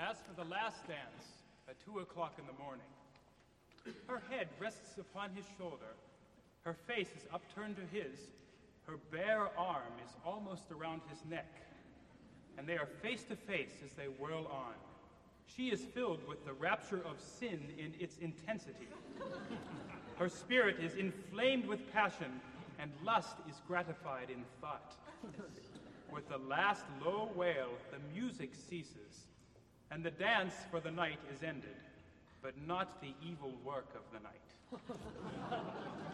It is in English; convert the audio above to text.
as for the last dance, at 2 o'clock in the morning, her head rests upon his shoulder, her face is upturned to his, her bare arm is almost around his neck, and they are face to face as they whirl on. She is filled with the rapture of sin in its intensity. Her spirit is inflamed with passion, and lust is gratified in thought. With the last low wail, the music ceases, and the dance for the night is ended, but not the evil work of the night.